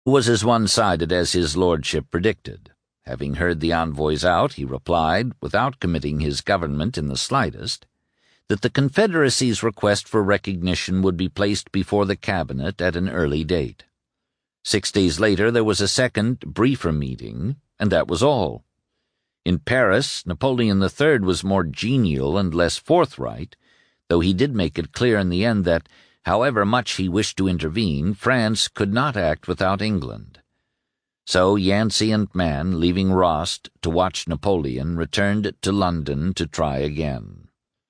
was as one-sided as his lordship predicted. Having heard the envoys out, he replied, without committing his government in the slightest, that the Confederacy's request for recognition would be placed before the cabinet at an early date. 6 days later there was a second, briefer meeting, and that was all. In Paris, Napoleon III was more genial and less forthright, though he did make it clear in the end that, however much he wished to intervene, France could not act without England. So Yancey and Mann, leaving Rost to watch Napoleon, returned to London to try again.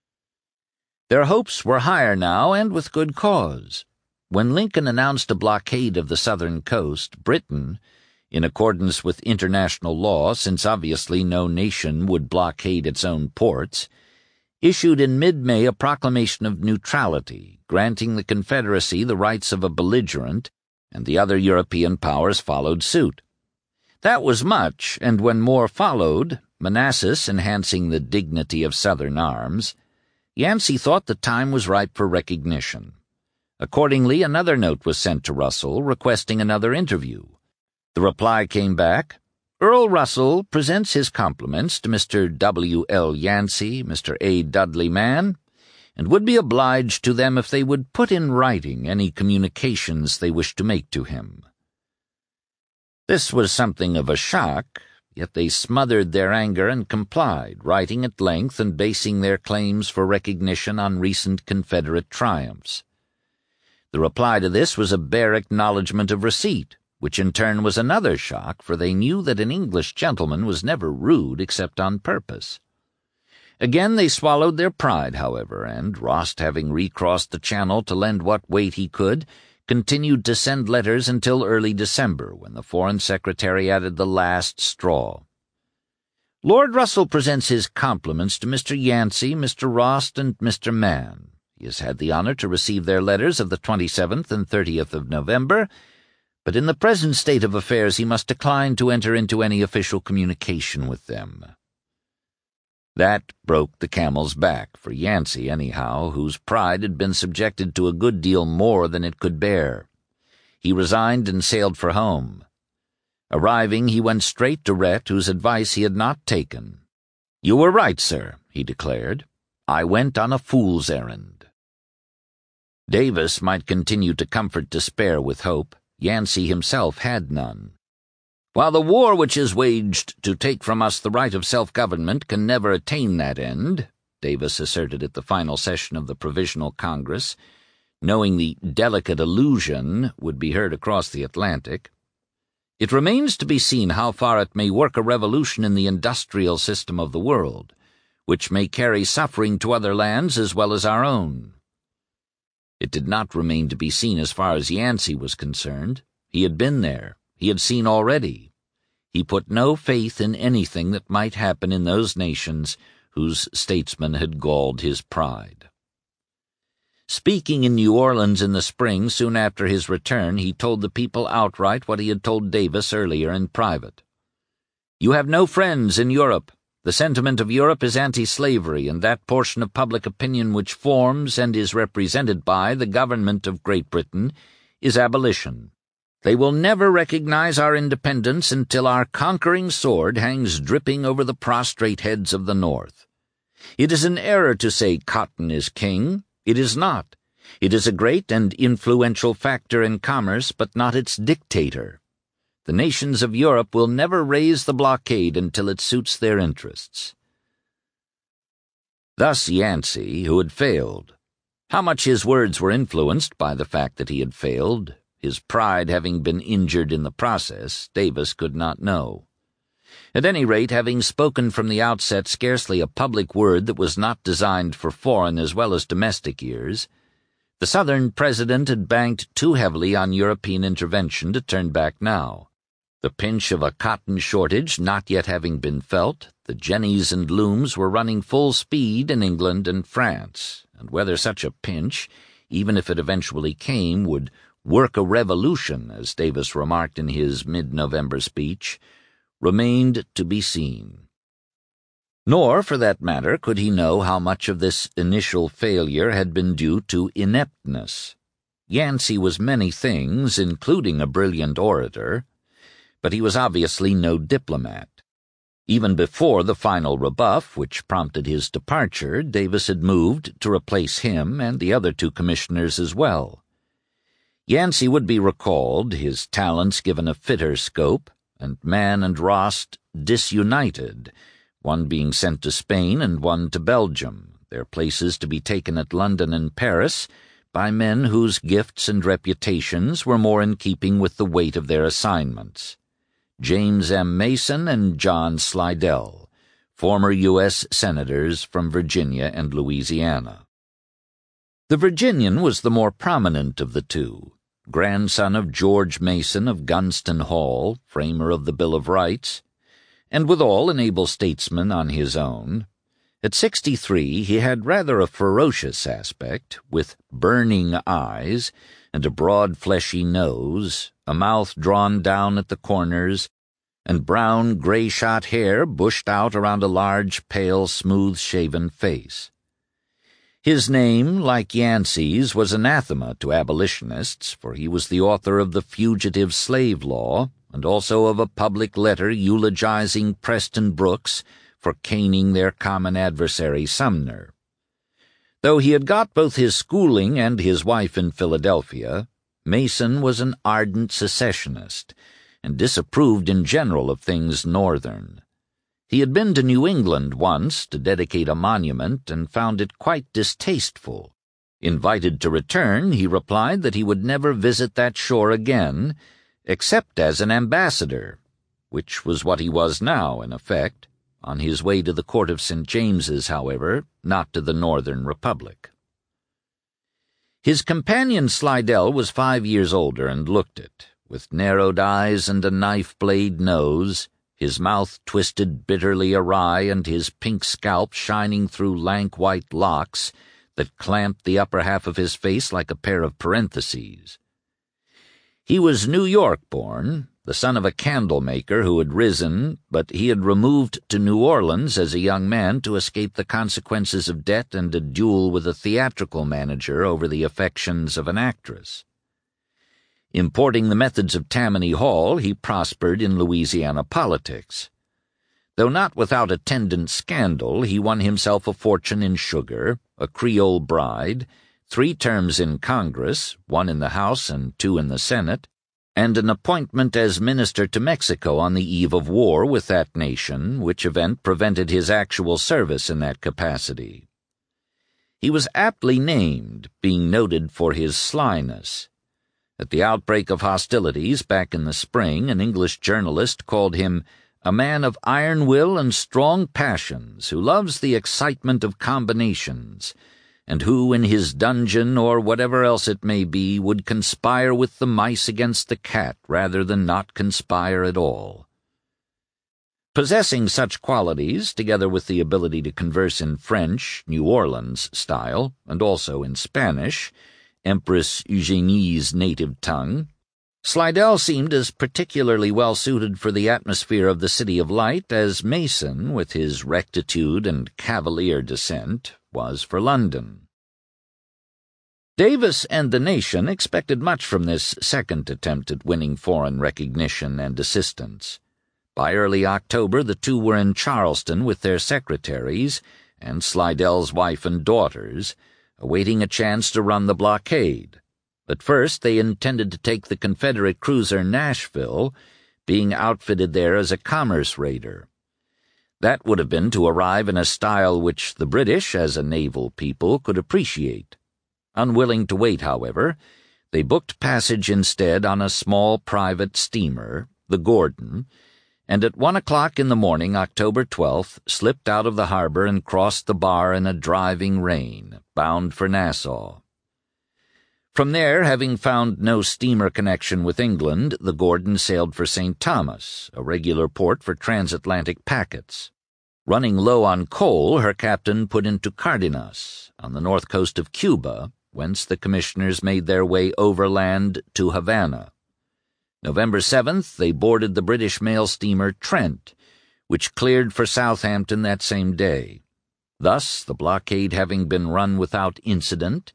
Their hopes were higher now, and with good cause. When Lincoln announced a blockade of the southern coast, Britain, in accordance with international law, since obviously no nation would blockade its own ports, issued in mid-May a proclamation of neutrality, granting the Confederacy the rights of a belligerent, and the other European powers followed suit. That was much, and when more followed, Manassas enhancing the dignity of Southern arms, Yancey thought the time was ripe for recognition. Accordingly, another note was sent to Russell requesting another interview. The reply came back, "Earl Russell presents his compliments to Mr. W. L. Yancey, Mr. A. Dudley Mann, and would be obliged to them if they would put in writing any communications they wish to make to him." This was something of a shock, yet they smothered their anger and complied, writing at length and basing their claims for recognition on recent Confederate triumphs. The reply to this was a bare acknowledgment of receipt, which in turn was another shock, for they knew that an English gentleman was never rude except on purpose. Again they swallowed their pride, however, and, Rost having recrossed the Channel to lend what weight he could, continued to send letters until early December, when the Foreign Secretary added the last straw. "Lord Russell presents his compliments to Mr. Yancey, Mr. Rost, and Mr. Mann. He has had the honor to receive their letters of the 27th and 30th of November, but in the present state of affairs he must decline to enter into any official communication with them." That broke the camel's back, for Yancey anyhow, whose pride had been subjected to a good deal more than it could bear. He resigned and sailed for home. Arriving, he went straight to Rhett, whose advice he had not taken. "You were right, sir," he declared. "I went on a fool's errand." Davis might continue to comfort despair with hope. Yancey himself had none. "While the war which is waged to take from us the right of self-government can never attain that end," Davis asserted at the final session of the Provisional Congress, knowing the delicate allusion would be heard across the Atlantic, "it remains to be seen how far it may work a revolution in the industrial system of the world, which may carry suffering to other lands as well as our own." It did not remain to be seen as far as Yancey was concerned. He had been there. He had seen already. He put no faith in anything that might happen in those nations whose statesmen had galled his pride. Speaking in New Orleans in the spring, soon after his return, he told the people outright what he had told Davis earlier in private. "You have no friends in Europe. The sentiment of Europe is anti-slavery, and that portion of public opinion which forms and is represented by the government of Great Britain is abolition. They will never recognize our independence until our conquering sword hangs dripping over the prostrate heads of the North. It is an error to say cotton is king. It is not. It is a great and influential factor in commerce, but not its dictator. The nations of Europe will never raise the blockade until it suits their interests." Thus Yancey, who had failed. How much his words were influenced by the fact that he had failed, his pride having been injured in the process, Davis could not know. At any rate, having spoken from the outset scarcely a public word that was not designed for foreign as well as domestic ears, the Southern president had banked too heavily on European intervention to turn back now. The pinch of a cotton shortage not yet having been felt, the jennies and looms were running full speed in England and France, and whether such a pinch, even if it eventually came, would work a revolution, as Davis remarked in his mid-November speech, remained to be seen. Nor, for that matter, could he know how much of this initial failure had been due to ineptness. Yancey was many things, including a brilliant orator, but he was obviously no diplomat. Even before the final rebuff, which prompted his departure, Davis had moved to replace him and the other two commissioners as well. Yancey would be recalled, his talents given a fitter scope, and Mann and Rost disunited, one being sent to Spain and one to Belgium, their places to be taken at London and Paris by men whose gifts and reputations were more in keeping with the weight of their assignments: James M. Mason and John Slidell, former U.S. Senators from Virginia and Louisiana. The Virginian was the more prominent of the two, grandson of George Mason of Gunston Hall, framer of the Bill of Rights, and withal an able statesman on his own. At 63 he had rather a ferocious aspect, with burning eyes and a broad fleshy nose, a mouth drawn down at the corners, and brown gray-shot hair bushed out around a large, pale, smooth-shaven face. His name, like Yancey's, was anathema to abolitionists, for he was the author of the Fugitive Slave Law, and also of a public letter eulogizing Preston Brooks for caning their common adversary Sumner. Though he had got both his schooling and his wife in Philadelphia, Mason was an ardent secessionist, and disapproved in general of things Northern. He had been to New England once to dedicate a monument and found it quite distasteful. Invited to return, he replied that he would never visit that shore again, except as an ambassador, which was what he was now, in effect, on his way to the court of St. James's, however, not to the Northern Republic. His companion Slidell was 5 years older and looked it, with narrowed eyes and a knife-blade nose, his mouth twisted bitterly awry and his pink scalp shining through lank white locks that clamped the upper half of his face like a pair of parentheses. He was New York-born, the son of a candle-maker who had risen, but he had removed to New Orleans as a young man to escape the consequences of debt and a duel with a theatrical manager over the affections of an actress. Importing the methods of Tammany Hall, he prospered in Louisiana politics. Though not without attendant scandal, he won himself a fortune in sugar, a Creole bride, 3 terms in Congress, 1 in the House and 2 in the Senate, and an appointment as minister to Mexico on the eve of war with that nation, which event prevented his actual service in that capacity. He was aptly named, being noted for his slyness. At the outbreak of hostilities back in the spring, an English journalist called him a man of iron will and strong passions, who loves the excitement of combinations, and who, in his dungeon or whatever else it may be, would conspire with the mice against the cat rather than not conspire at all. Possessing such qualities, together with the ability to converse in French, New Orleans style, and also in Spanish, Empress Eugenie's native tongue, Slidell seemed as particularly well suited for the atmosphere of the City of Light as Mason, with his rectitude and cavalier descent, was for London. Davis and the nation expected much from this second attempt at winning foreign recognition and assistance. By early October the two were in Charleston with their secretaries and Slidell's wife and daughters, awaiting a chance to run the blockade. At first they intended to take the Confederate cruiser Nashville, being outfitted there as a commerce raider. That would have been to arrive in a style which the British, as a naval people, could appreciate. Unwilling to wait, however, they booked passage instead on a small private steamer, the Gordon, and at 1 o'clock in the morning, October 12th, slipped out of the harbor and crossed the bar in a driving rain, bound for Nassau. From there, having found no steamer connection with England, the Gordon sailed for St. Thomas, a regular port for transatlantic packets. Running low on coal, her captain put into Cardenas, on the north coast of Cuba, whence the commissioners made their way overland to Havana. November 7th, they boarded the British mail steamer Trent, which cleared for Southampton that same day. Thus, the blockade having been run without incident,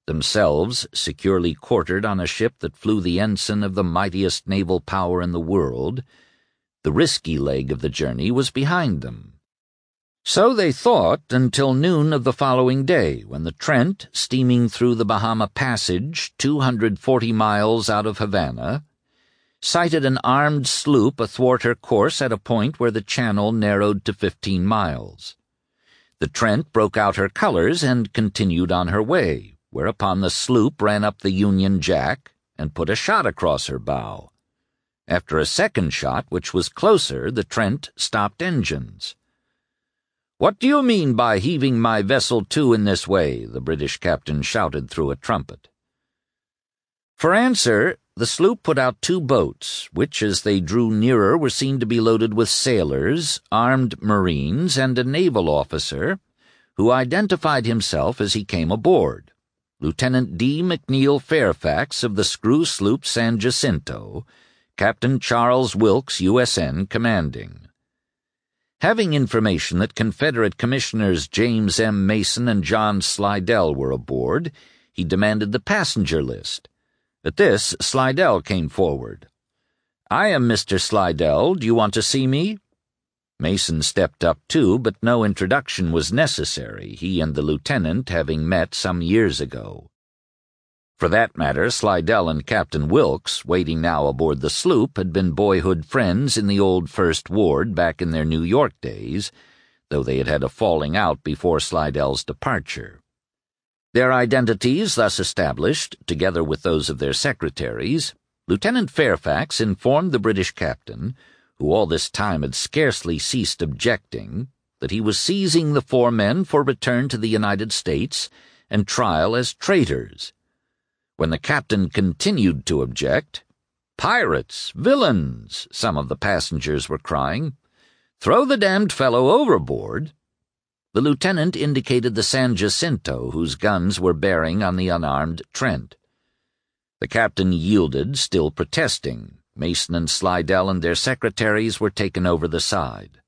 themselves securely quartered on a ship that flew the ensign of the mightiest naval power in the world, the risky leg of the journey was behind them. So they thought until noon of the following day, when the Trent, steaming through the Bahama Passage 240 miles out of Havana, sighted an armed sloop athwart her course at a point where the channel narrowed to 15 miles. The Trent broke out her colors and continued on her way, whereupon the sloop ran up the Union Jack and put a shot across her bow. After a second shot, which was closer, the Trent stopped engines. "What do you mean by heaving my vessel to in this way?" the British captain shouted through a trumpet. For answer, the sloop put out 2 boats, which as they drew nearer were seen to be loaded with sailors, armed marines, and a naval officer, who identified himself as he came aboard, Lieutenant D. McNeil Fairfax of the screw sloop San Jacinto, Captain Charles Wilkes, U.S.N., commanding. Having information that Confederate Commissioners James M. Mason and John Slidell were aboard, he demanded the passenger list. At this, Slidell came forward. "I am Mr. Slidell. Do you want to see me?" Mason stepped up too, but no introduction was necessary, he and the lieutenant having met some years ago. For that matter, Slidell and Captain Wilkes, waiting now aboard the sloop, had been boyhood friends in the old First Ward back in their New York days, though they had had a falling out before Slidell's departure. Their identities thus established, together with those of their secretaries, Lieutenant Fairfax informed the British captain, who all this time had scarcely ceased objecting, that he was seizing the 4 men for return to the United States and trial as traitors. When the captain continued to object, "Pirates! Villains!" some of the passengers were crying. "Throw the damned fellow overboard!" The lieutenant indicated the San Jacinto, whose guns were bearing on the unarmed Trent. The captain yielded, still protesting. Mason and Slidell and their secretaries were taken over the side.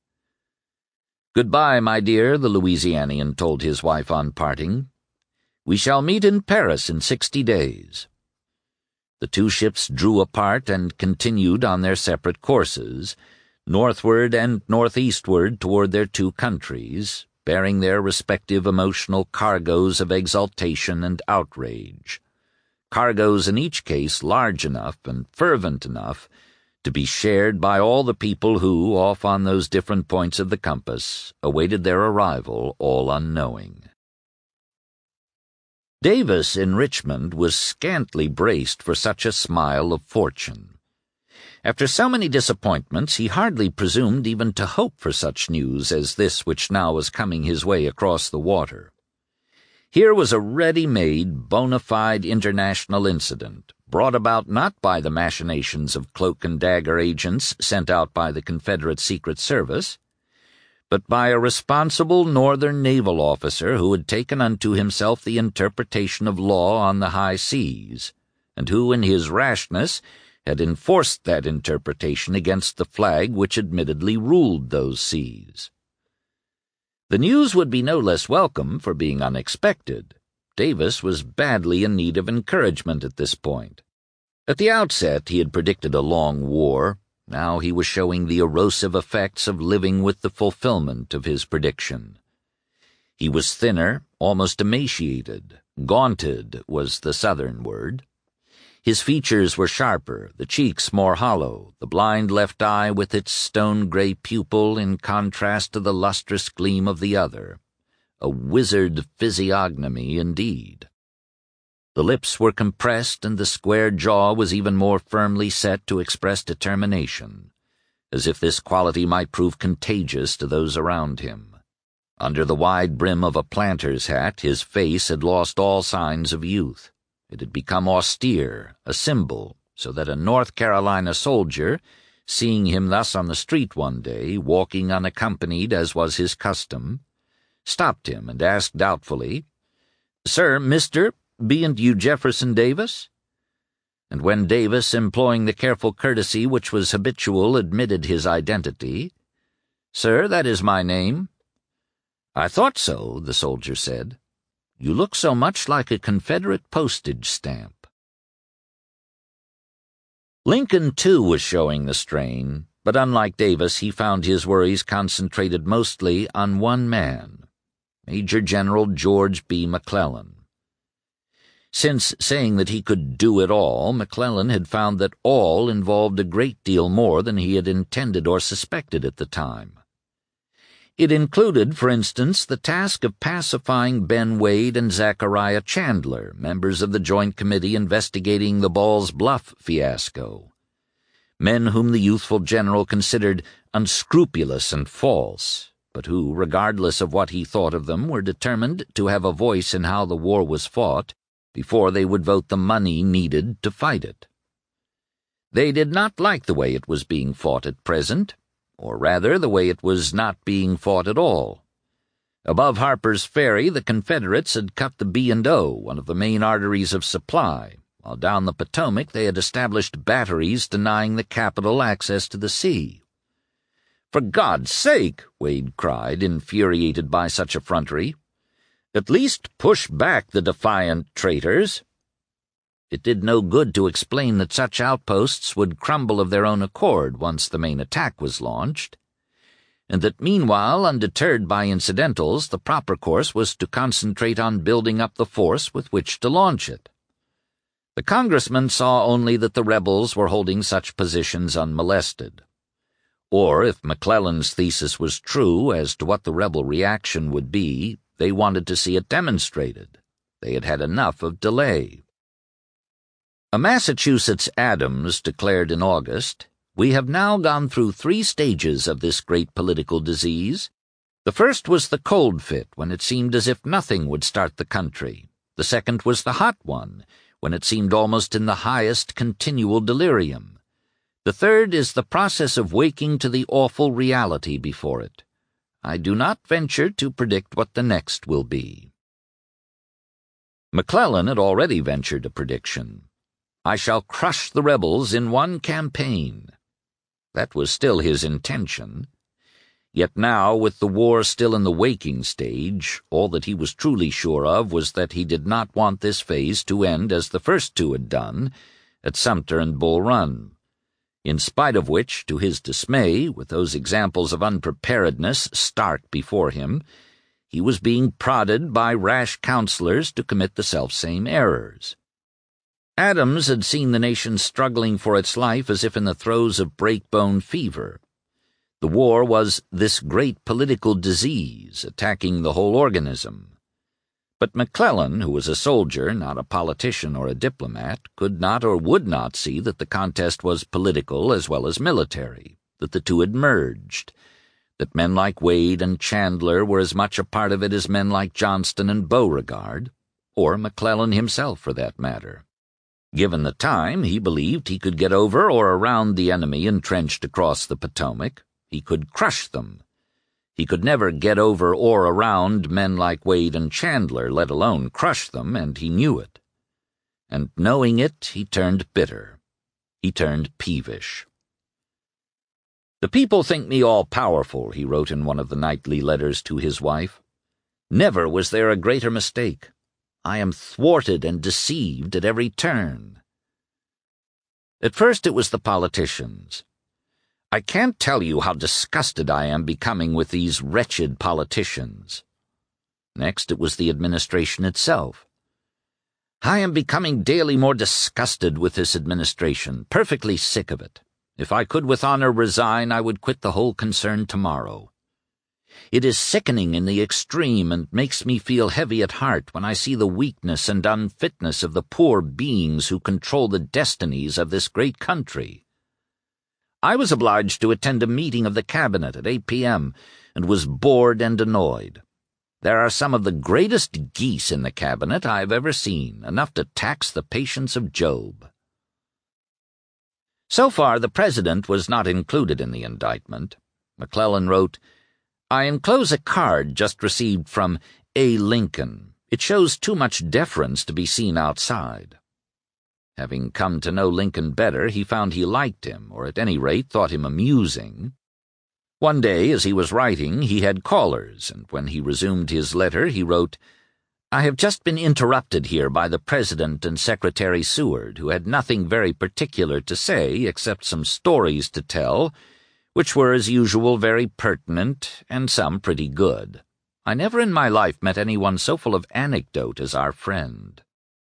"Goodbye, my dear," the Louisianian told his wife on parting. "We shall meet in Paris in 60 days. The 2 ships drew apart and continued on their separate courses, northward and northeastward toward their 2 countries, bearing their respective emotional cargoes of exultation and outrage, cargoes in each case large enough and fervent enough to be shared by all the people who, off on those different points of the compass, awaited their arrival all unknowing. Davis in Richmond was scantly braced for such a smile of fortune. After so many disappointments, he hardly presumed even to hope for such news as this which now was coming his way across the water. Here was a ready-made, bona fide international incident, brought about not by the machinations of cloak-and-dagger agents sent out by the Confederate Secret Service, but by a responsible Northern naval officer who had taken unto himself the interpretation of law on the high seas, and who, in his rashness, had enforced that interpretation against the flag which admittedly ruled those seas. The news would be no less welcome for being unexpected. Davis was badly in need of encouragement at this point. At the outset he had predicted a long war. Now he was showing the erosive effects of living with the fulfillment of his prediction. He was thinner, almost emaciated. Gaunted was the Southern word. His features were sharper, the cheeks more hollow, the blind left eye with its stone-gray pupil in contrast to the lustrous gleam of the other. A wizard physiognomy indeed. The lips were compressed, and the square jaw was even more firmly set to express determination, as if this quality might prove contagious to those around him. Under the wide brim of a planter's hat, his face had lost all signs of youth. It had become austere, a symbol, so that a North Carolina soldier, seeing him thus on the street one day, walking unaccompanied as was his custom, stopped him and asked doubtfully, "Sir, Mr., bean't you Jefferson Davis?" And when Davis, employing the careful courtesy which was habitual, admitted his identity, "Sir, that is my name." "I thought so," the soldier said. You look so much like a Confederate postage stamp." Lincoln, too, was showing the strain, but unlike Davis, he found his worries concentrated mostly on one man, Major General George B. McClellan. Since saying that he could do it all, McClellan had found that all involved a great deal more than he had intended or suspected at the time. It included, for instance, the task of pacifying Ben Wade and Zachariah Chandler, members of the Joint Committee investigating the Ball's Bluff fiasco, men whom the youthful general considered unscrupulous and false, but who, regardless of what he thought of them, were determined to have a voice in how the war was fought before they would vote the money needed to fight it. They did not like the way it was being fought at present, or rather the way it was not being fought at all. Above Harper's Ferry, the Confederates had cut the B&O, one of the main arteries of supply, while down the Potomac they had established batteries denying the capital access to the sea. "For God's sake," Wade cried, infuriated by such effrontery, "at least push back the defiant traitors." It did no good to explain that such outposts would crumble of their own accord once the main attack was launched, and that meanwhile, undeterred by incidentals, the proper course was to concentrate on building up the force with which to launch it. The congressman saw only that the rebels were holding such positions unmolested. Or, if McClellan's thesis was true as to what the rebel reaction would be, they wanted to see it demonstrated. They had had enough of delay. A Massachusetts Adams declared in August, "We have now gone through 3 stages of this great political disease. The first was the cold fit, when it seemed as if nothing would start the country. The second was the hot one, when it seemed almost in the highest continual delirium. The third is the process of waking to the awful reality before it. I do not venture to predict what the next will be." McClellan had already ventured a prediction. "I shall crush the rebels in one campaign." That was still his intention. Yet now, with the war still in the waking stage, all that he was truly sure of was that he did not want this phase to end as the first 2 had done, at Sumter and Bull Run. In spite of which, to his dismay, with those examples of unpreparedness stark before him, he was being prodded by rash counselors to commit the selfsame errors. Adams had seen the nation struggling for its life as if in the throes of break-bone fever. The war was this great political disease attacking the whole organism. But McClellan, who was a soldier, not a politician or a diplomat, could not or would not see that the contest was political as well as military, that the two had merged, that men like Wade and Chandler were as much a part of it as men like Johnston and Beauregard, or McClellan himself for that matter. Given the time, he believed he could get over or around the enemy entrenched across the Potomac. He could crush them. He could never get over or around men like Wade and Chandler, let alone crush them, and he knew it. And knowing it, he turned bitter. He turned peevish. "The people think me all-powerful," he wrote in one of the nightly letters to his wife. "Never was there a greater mistake. I am thwarted and deceived at every turn." At first it was the politicians. "I can't tell you how disgusted I am becoming with these wretched politicians." Next it was the administration itself. "I am becoming daily more disgusted with this administration, perfectly sick of it. If I could with honor resign, I would quit the whole concern tomorrow. It is sickening in the extreme and makes me feel heavy at heart when I see the weakness and unfitness of the poor beings who control the destinies of this great country. I was obliged to attend a meeting of the Cabinet at 8 p.m. and was bored and annoyed. There are some of the greatest geese in the Cabinet I have ever seen, enough to tax the patience of Job." So far, the President was not included in the indictment. McClellan wrote, "I enclose a card just received from A. Lincoln. It shows too much deference to be seen outside." Having come to know Lincoln better, he found he liked him, or at any rate thought him amusing. One day, as he was writing, he had callers, and when he resumed his letter, he wrote, I have just been interrupted here by the President and Secretary Seward, who had nothing very particular to say except some stories to tell, which were as usual very pertinent and some pretty good. I never in my life met anyone so full of anecdote as our friend.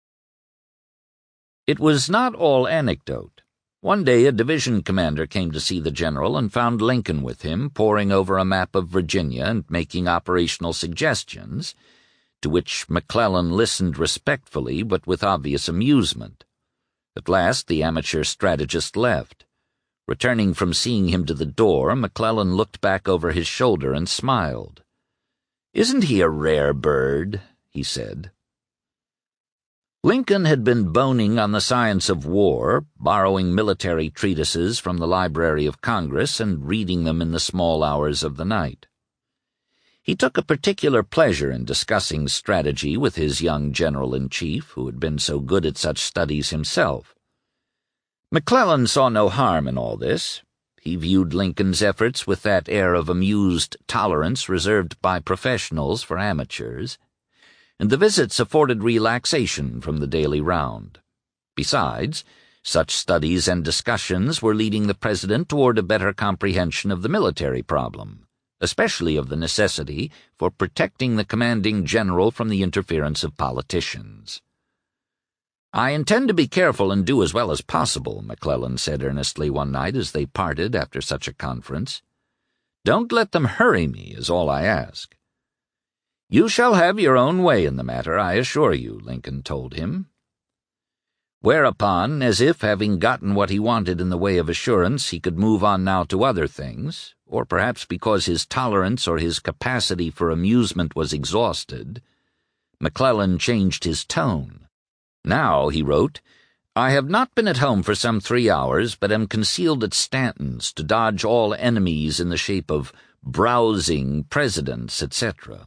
It was not all anecdote. One day a division commander came to see the general and found Lincoln with him, poring over a map of Virginia and making operational suggestions, to which McClellan listened respectfully but with obvious amusement. At last the amateur strategist left. Returning from seeing him to the door, McClellan looked back over his shoulder and smiled. "Isn't he a rare bird?" he said. Lincoln had been boning on the science of war, borrowing military treatises from the Library of Congress and reading them in the small hours of the night. He took a particular pleasure in discussing strategy with his young general-in-chief, who had been so good at such studies himself. McClellan saw no harm in all this. He viewed Lincoln's efforts with that air of amused tolerance reserved by professionals for amateurs, and the visits afforded relaxation from the daily round. Besides, such studies and discussions were leading the President toward a better comprehension of the military problem, especially of the necessity for protecting the commanding general from the interference of politicians. "I intend to be careful and do as well as possible," McClellan said earnestly one night as they parted after such a conference. "Don't let them hurry me, is all I ask." "You shall have your own way in the matter, I assure you," Lincoln told him. Whereupon, as if having gotten what he wanted in the way of assurance, he could move on now to other things, or perhaps because his tolerance or his capacity for amusement was exhausted, McClellan changed his tone. "Now," he wrote, "I have not been at home for some 3 hours, but am concealed at Stanton's to dodge all enemies in the shape of browsing presidents, etc."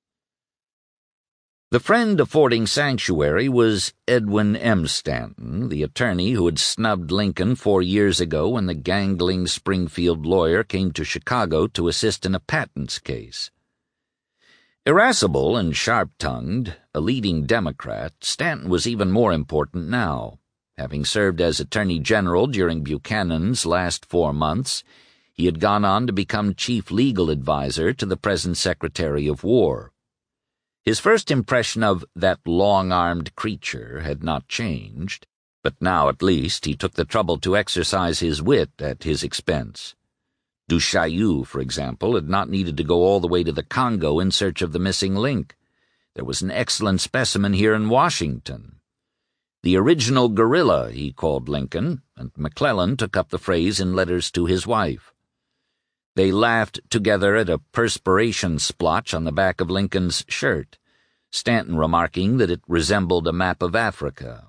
The friend affording sanctuary was Edwin M. Stanton, the attorney who had snubbed Lincoln 4 years ago when the gangling Springfield lawyer came to Chicago to assist in a patents case. Irascible and sharp-tongued, a leading Democrat, Stanton was even more important now. Having served as Attorney General during Buchanan's last 4 months, he had gone on to become chief legal adviser to the present Secretary of War. His first impression of that long-armed creature had not changed, but now at least he took the trouble to exercise his wit at his expense. Du Chaillu, for example, had not needed to go all the way to the Congo in search of the missing link. There was an excellent specimen here in Washington. The original guerrilla, he called Lincoln, and McClellan took up the phrase in letters to his wife. They laughed together at a perspiration splotch on the back of Lincoln's shirt, Stanton remarking that it resembled a map of Africa.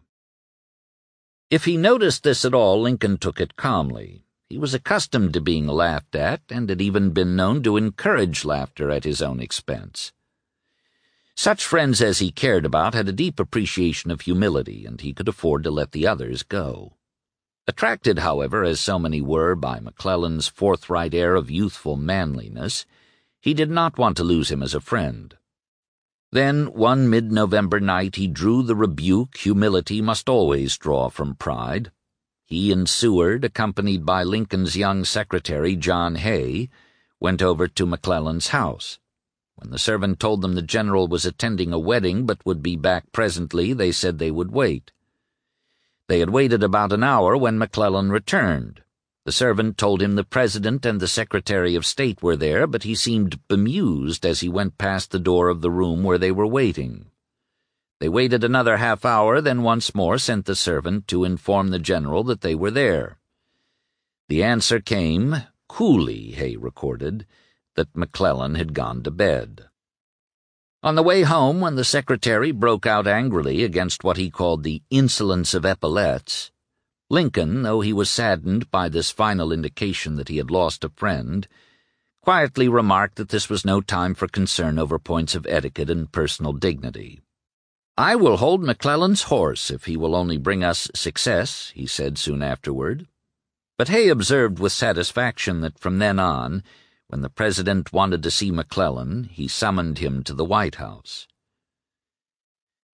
If he noticed this at all, Lincoln took it calmly. He was accustomed to being laughed at, and had even been known to encourage laughter at his own expense. Such friends as he cared about had a deep appreciation of humility, and he could afford to let the others go. Attracted, however, as so many were by McClellan's forthright air of youthful manliness, he did not want to lose him as a friend. Then, one mid-November night, he drew the rebuke humility must always draw from pride. He and Seward, accompanied by Lincoln's young secretary, John Hay, went over to McClellan's house. When the servant told them the general was attending a wedding but would be back presently, they said they would wait. They had waited about an hour when McClellan returned. The servant told him the President and the Secretary of State were there, but he seemed bemused as he went past the door of the room where they were waiting. They waited another half-hour, then once more sent the servant to inform the general that they were there. The answer came, coolly, Hay recorded, that McClellan had gone to bed. On the way home, when the secretary broke out angrily against what he called the insolence of epaulets, Lincoln, though he was saddened by this final indication that he had lost a friend, quietly remarked that this was no time for concern over points of etiquette and personal dignity. "I will hold McClellan's horse if he will only bring us success," he said soon afterward. But Hay observed with satisfaction that from then on, when the President wanted to see McClellan, he summoned him to the White House.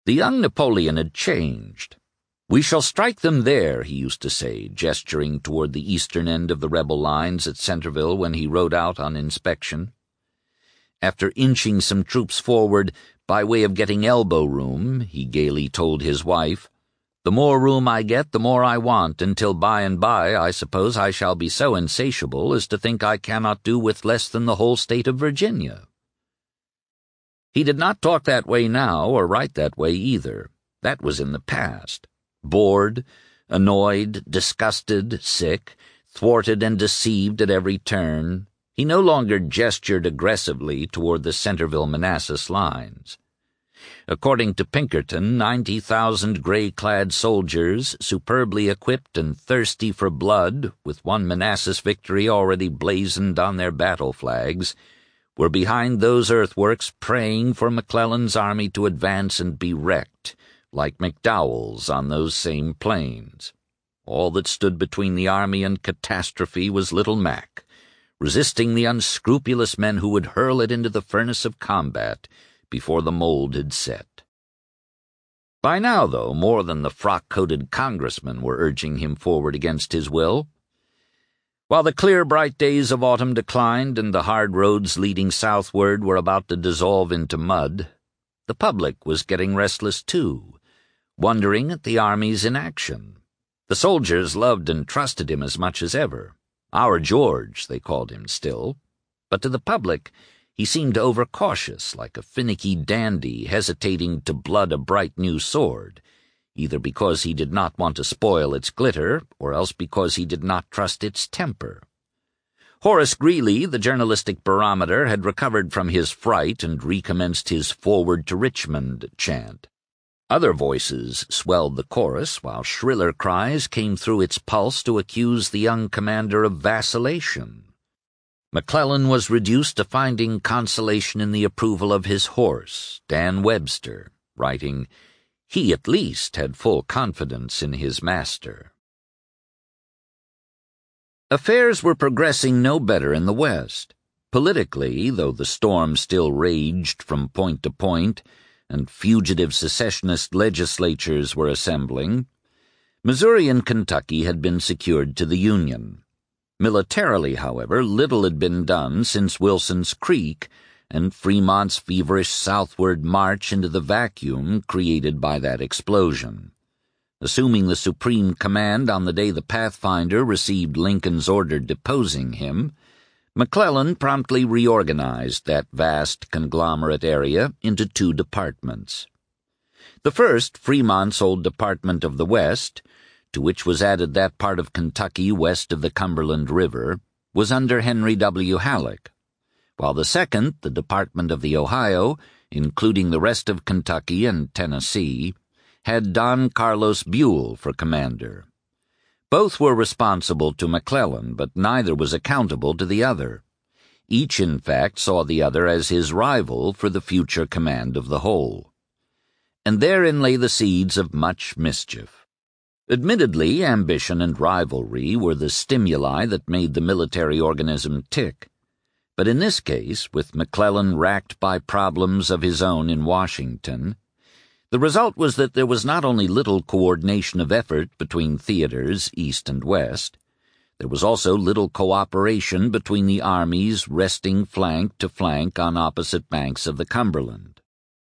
The young Napoleon had changed. "We shall strike them there," he used to say, gesturing toward the eastern end of the rebel lines at Centreville when he rode out on inspection. After inching some troops forward by way of getting elbow room, he gaily told his wife, "The more room I get, the more I want, until by and by I suppose I shall be so insatiable as to think I cannot do with less than the whole state of Virginia." He did not talk that way now, or write that way either. That was in the past. Bored, annoyed, disgusted, sick, thwarted and deceived at every turn, he no longer gestured aggressively toward the Centreville-Manassas lines. According to Pinkerton, 90,000 gray-clad soldiers, superbly equipped and thirsty for blood, with one Manassas victory already blazoned on their battle flags, were behind those earthworks praying for McClellan's army to advance and be wrecked, like McDowell's on those same plains. All that stood between the army and catastrophe was Little Mac, resisting the unscrupulous men who would hurl it into the furnace of combat before the mold had set. By now, though, more than the frock-coated congressmen were urging him forward against his will. While the clear, bright days of autumn declined and the hard roads leading southward were about to dissolve into mud, the public was getting restless too, wondering at the army's inaction. The soldiers loved and trusted him as much as ever. "Our George," they called him still, but to the public he seemed overcautious, like a finicky dandy hesitating to blood a bright new sword, either because he did not want to spoil its glitter, or else because he did not trust its temper. Horace Greeley, the journalistic barometer, had recovered from his fright and recommenced his "Forward to Richmond" chant. Other voices swelled the chorus, while shriller cries came through its pulse to accuse the young commander of vacillation. McClellan was reduced to finding consolation in the approval of his horse, Dan Webster, writing, "He at least had full confidence in his master." Affairs were progressing no better in the West. Politically, though the storm still raged from point to point, and fugitive secessionist legislatures were assembling, Missouri and Kentucky had been secured to the Union. Militarily, however, little had been done since Wilson's Creek and Fremont's feverish southward march into the vacuum created by that explosion. Assuming the supreme command on the day the Pathfinder received Lincoln's order deposing him, McClellan promptly reorganized that vast conglomerate area into two departments. The first, Fremont's old Department of the West, to which was added that part of Kentucky west of the Cumberland River, was under Henry W. Halleck, while the second, the Department of the Ohio, including the rest of Kentucky and Tennessee, had Don Carlos Buell for commander. Both were responsible to McClellan, but neither was accountable to the other. Each, in fact, saw the other as his rival for the future command of the whole. And therein lay the seeds of much mischief. Admittedly, ambition and rivalry were the stimuli that made the military organism tick. But in this case, with McClellan racked by problems of his own in Washington, the result was that there was not only little coordination of effort between theaters, east and west, there was also little cooperation between the armies resting flank to flank on opposite banks of the Cumberland.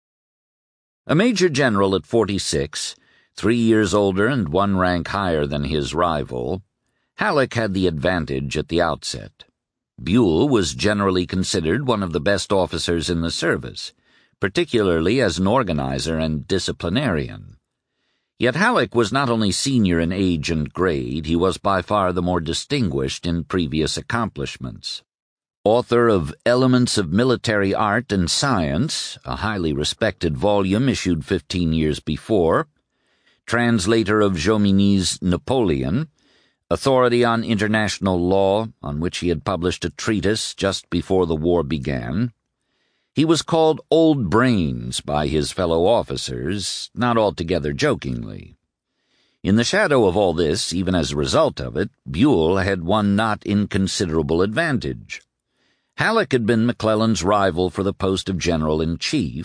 A major general at 46, 3 years older and 1 rank higher than his rival, Halleck had the advantage at the outset. Buell was generally considered one of the best officers in the service, particularly as an organizer and disciplinarian. Yet Halleck was not only senior in age and grade, he was by far the more distinguished in previous accomplishments. Author of Elements of Military Art and Science, a highly respected volume issued 15 years before, translator of Jomini's Napoleon, authority on international law, on which he had published a treatise just before the war began, he was called Old Brains by his fellow officers, not altogether jokingly. In the shadow of all this, even as a result of it, Buell had one not inconsiderable advantage. Halleck had been McClellan's rival for the post of general-in-chief,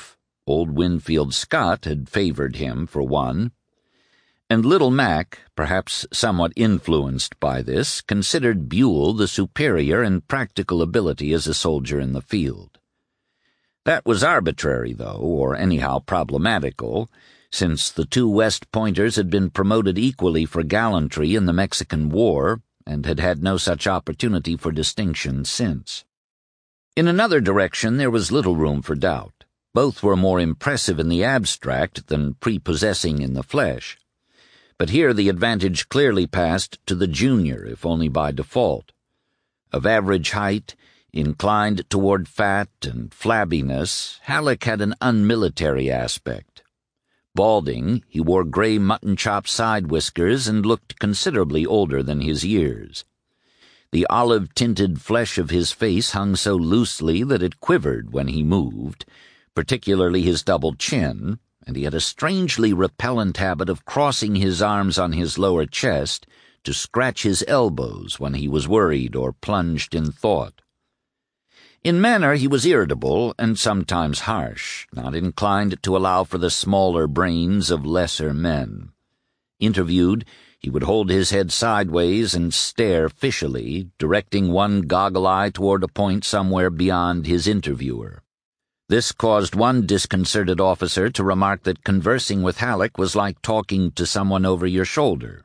Old Winfield Scott had favored him, for one, and Little Mac, perhaps somewhat influenced by this, considered Buell the superior in practical ability as a soldier in the field. That was arbitrary, though, or anyhow problematical, since the two West Pointers had been promoted equally for gallantry in the Mexican War and had had no such opportunity for distinction since. In another direction there was little room for doubt. Both were more impressive in the abstract than prepossessing in the flesh. But here the advantage clearly passed to the junior, if only by default. Of average height, inclined toward fat and flabbiness, Halleck had an unmilitary aspect. Balding, he wore gray mutton-chop side whiskers and looked considerably older than his years. The olive-tinted flesh of his face hung so loosely that it quivered when he moved, particularly his double chin, and he had a strangely repellent habit of crossing his arms on his lower chest to scratch his elbows when he was worried or plunged in thought. In manner he was irritable and sometimes harsh, not inclined to allow for the smaller brains of lesser men. Interviewed, he would hold his head sideways and stare fishily, directing one goggle eye toward a point somewhere beyond his interviewer. This caused one disconcerted officer to remark that conversing with Halleck was like talking to someone over your shoulder.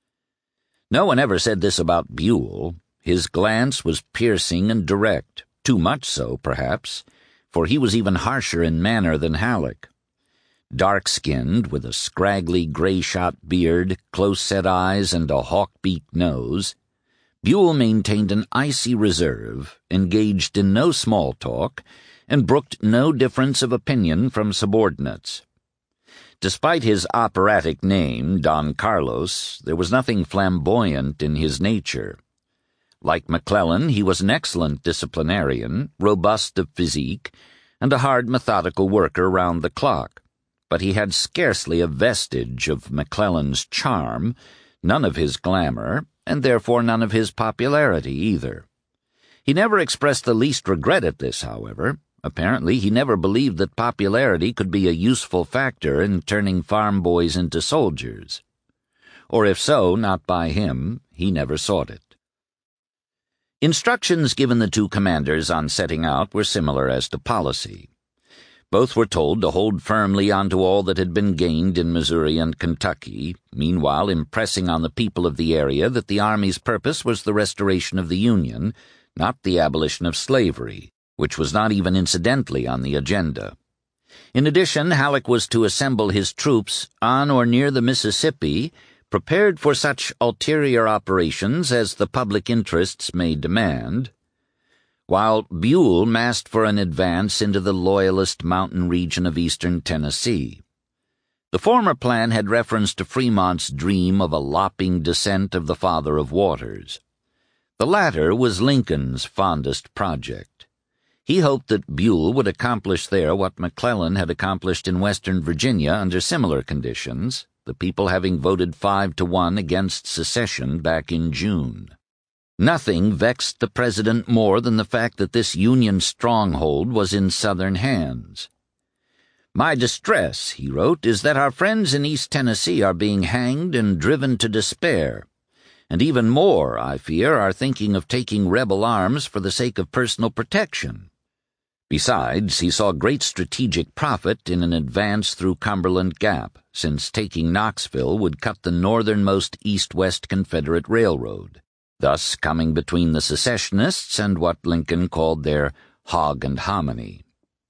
No one ever said this about Buell. His glance was piercing and direct, too much so, perhaps, for he was even harsher in manner than Halleck. Dark-skinned, with a scraggly gray-shot beard, close-set eyes, and a hawk-beaked nose, Buell maintained an icy reserve, engaged in no small talk, and brooked no difference of opinion from subordinates. Despite his operatic name, Don Carlos, there was nothing flamboyant in his nature. Like McClellan, he was an excellent disciplinarian, robust of physique, and a hard, methodical worker round the clock. But he had scarcely a vestige of McClellan's charm, none of his glamour, and therefore none of his popularity either. He never expressed the least regret at this, however. Apparently he never believed that popularity could be a useful factor in turning farm boys into soldiers. Or if so, not by him, he never sought it. Instructions given the two commanders on setting out were similar as to policy. Both were told to hold firmly onto all that had been gained in Missouri and Kentucky, meanwhile impressing on the people of the area that the Army's purpose was the restoration of the Union, not the abolition of slavery, which was not even incidentally on the agenda. In addition, Halleck was to assemble his troops on or near the Mississippi, prepared for such ulterior operations as the public interests may demand, while Buell massed for an advance into the Loyalist mountain region of eastern Tennessee. The former plan had reference to Fremont's dream of a lopping descent of the Father of Waters. The latter was Lincoln's fondest project. He hoped that Buell would accomplish there what McClellan had accomplished in western Virginia under similar conditions, the people having voted 5-1 against secession back in June. Nothing vexed the president more than the fact that this Union stronghold was in Southern hands. "My distress," he wrote, "is that our friends in East Tennessee are being hanged and driven to despair, and even more, I fear, are thinking of taking rebel arms for the sake of personal protection." Besides, he saw great strategic profit in an advance through Cumberland Gap, since taking Knoxville would cut the northernmost east-west Confederate railroad, thus coming between the secessionists and what Lincoln called their hog and hominy.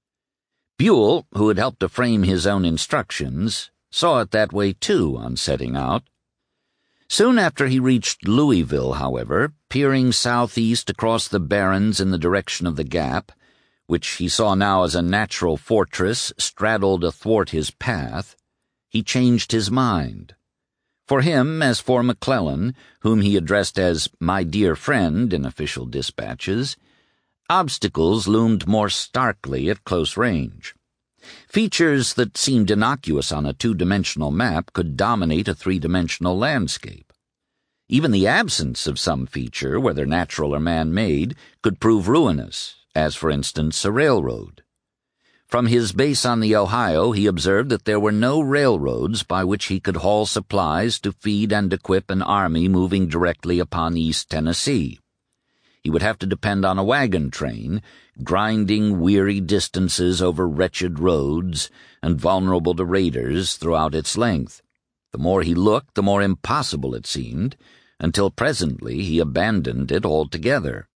Buell, who had helped to frame his own instructions, saw it that way too on setting out. Soon after he reached Louisville, however, peering southeast across the barrens in the direction of the Gap, which he saw now as a natural fortress straddled athwart his path, he changed his mind. For him, as for McClellan, whom he addressed as "my dear friend" in official dispatches, obstacles loomed more starkly at close range. Features that seemed innocuous on a two-dimensional map could dominate a three-dimensional landscape. Even the absence of some feature, whether natural or man-made, could prove ruinous, as, for instance, a railroad. From his base on the Ohio, he observed that there were no railroads by which he could haul supplies to feed and equip an army moving directly upon East Tennessee. He would have to depend on a wagon train, grinding weary distances over wretched roads and vulnerable to raiders throughout its length. The more he looked, the more impossible it seemed, until presently he abandoned it altogether.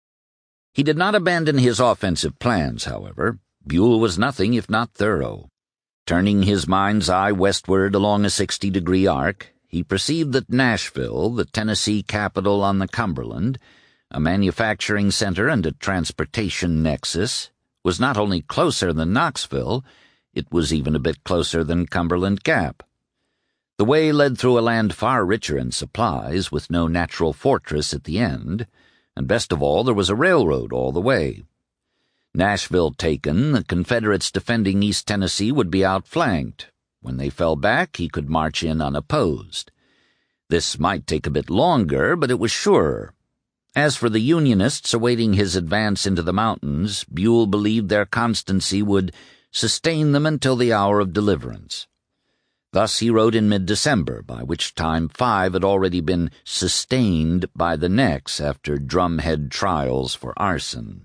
He did not abandon his offensive plans, however. Buell was nothing if not thorough. Turning his mind's eye westward along a 60-degree arc, he perceived that Nashville, the Tennessee capital on the Cumberland, a manufacturing center and a transportation nexus, was not only closer than Knoxville, it was even a bit closer than Cumberland Gap. The way led through a land far richer in supplies, with no natural fortress at the end, and best of all, there was a railroad all the way. Nashville taken, the Confederates defending East Tennessee would be outflanked. When they fell back, he could march in unopposed. This might take a bit longer, but it was surer. As for the Unionists awaiting his advance into the mountains, Buell believed their constancy would sustain them until the hour of deliverance. Thus he wrote in mid-December, by which time 5 had already been sustained by the necks after drumhead trials for arson.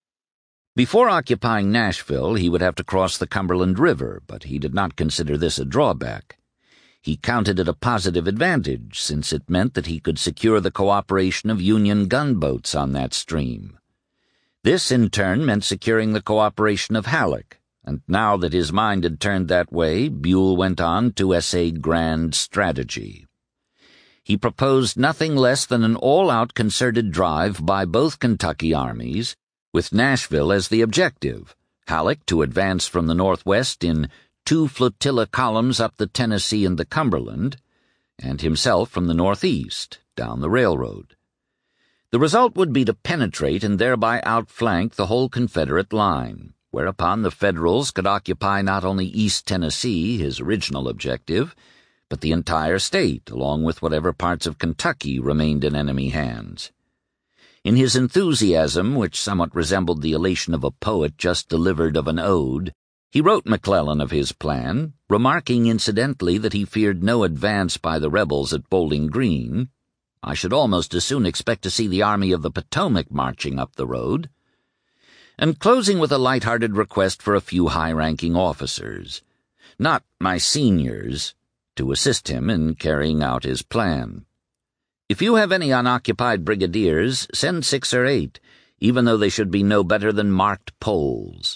Before occupying Nashville, he would have to cross the Cumberland River, but he did not consider this a drawback. He counted it a positive advantage, since it meant that he could secure the cooperation of Union gunboats on that stream. This, in turn, meant securing the cooperation of Halleck, and now that his mind had turned that way, Buell went on to essay grand strategy. He proposed nothing less than an all-out concerted drive by both Kentucky armies, with Nashville as the objective, Halleck to advance from the northwest in 2 flotilla columns up the Tennessee and the Cumberland, and himself from the northeast, down the railroad. The result would be to penetrate and thereby outflank the whole Confederate line, whereupon the Federals could occupy not only East Tennessee, his original objective, but the entire state, along with whatever parts of Kentucky remained in enemy hands. In his enthusiasm, which somewhat resembled the elation of a poet just delivered of an ode, he wrote McClellan of his plan, remarking incidentally that he feared no advance by the rebels at Bowling Green. "I should almost as soon expect to see the Army of the Potomac marching up the road," and closing with a light-hearted request for a few high-ranking officers, not my seniors, to assist him in carrying out his plan. "If you have any unoccupied brigadiers, send 6 or 8, even though they should be no better than marked poles."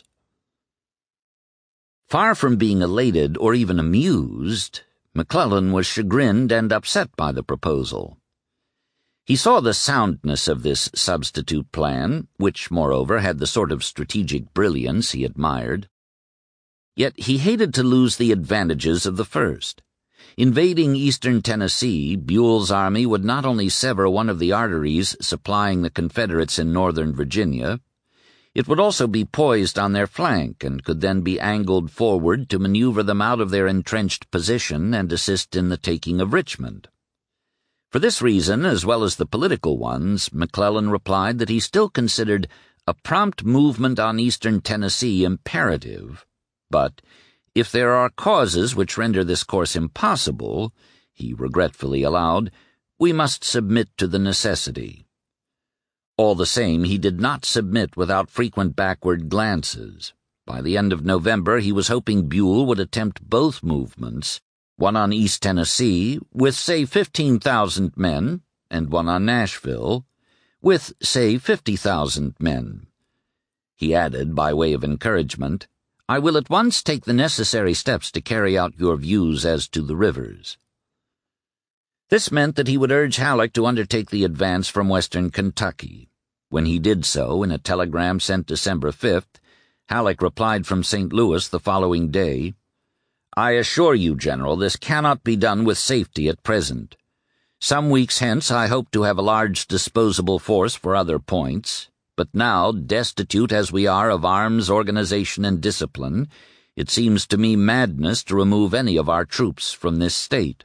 Far from being elated or even amused, McClellan was chagrined and upset by the proposal. He saw the soundness of this substitute plan, which, moreover, had the sort of strategic brilliance he admired. Yet he hated to lose the advantages of the first. Invading eastern Tennessee, Buell's army would not only sever one of the arteries supplying the Confederates in northern Virginia, it would also be poised on their flank and could then be angled forward to maneuver them out of their entrenched position and assist in the taking of Richmond. For this reason, as well as the political ones, McClellan replied that he still considered a prompt movement on eastern Tennessee imperative, but if there are causes which render this course impossible, he regretfully allowed, we must submit to the necessity. All the same, he did not submit without frequent backward glances. By the end of November, he was hoping Buell would attempt both movements, one on East Tennessee, with, say, 15,000 men, and one on Nashville, with, say, 50,000 men. He added, by way of encouragement, "I will at once take the necessary steps to carry out your views as to the rivers." This meant that he would urge Halleck to undertake the advance from western Kentucky. When he did so, in a telegram sent December 5th, Halleck replied from St. Louis the following day, "I assure you, General, this cannot be done with safety at present. Some weeks hence I hope to have a large disposable force for other points, but now, destitute as we are of arms, organization, and discipline, it seems to me madness to remove any of our troops from this state."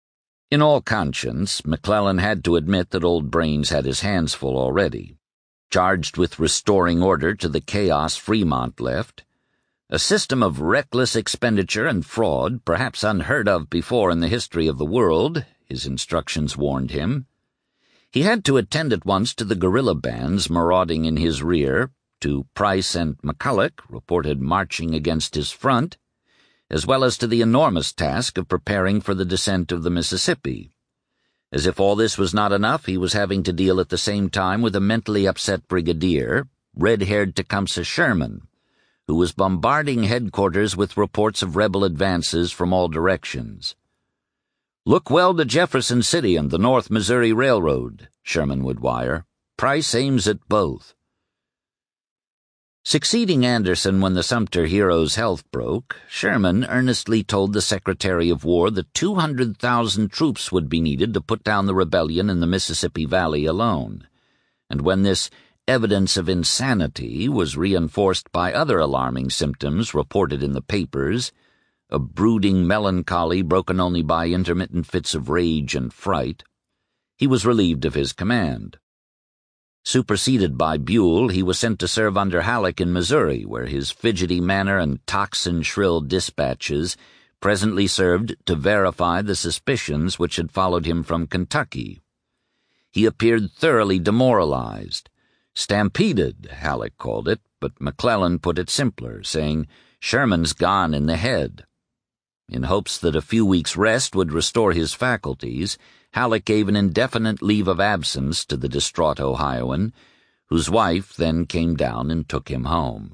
In all conscience, McClellan had to admit that Old Brains had his hands full already. charged with restoring order to the chaos Fremont left, a system of reckless expenditure and fraud, perhaps unheard of before in the history of the world, his instructions warned him. He had to attend at once to the guerrilla bands marauding in his rear, to Price and McCulloch, reported marching against his front, as well as to the enormous task of preparing for the descent of the Mississippi. As if all this was not enough, he was having to deal at the same time with a mentally upset brigadier, red-haired Tecumseh Sherman, who was bombarding headquarters with reports of rebel advances from all directions. "Look well to Jefferson City and the North Missouri Railroad," Sherman would wire. "Price aims at both." Succeeding Anderson when the Sumter hero's health broke, Sherman earnestly told the Secretary of War that 200,000 troops would be needed to put down the rebellion in the Mississippi Valley alone. And when this evidence of insanity was reinforced by other alarming symptoms reported in the papers, a brooding melancholy broken only by intermittent fits of rage and fright, he was relieved of his command. Superseded by Buell, he was sent to serve under Halleck in Missouri, where his fidgety manner and tocsin-shrill dispatches presently served to verify the suspicions which had followed him from Kentucky. He appeared thoroughly demoralized. "Stampeded," Halleck called it, but McClellan put it simpler, saying, "Sherman's gone in the head." In hopes that a few weeks' rest would restore his faculties, Halleck gave an indefinite leave of absence to the distraught Ohioan, whose wife then came down and took him home.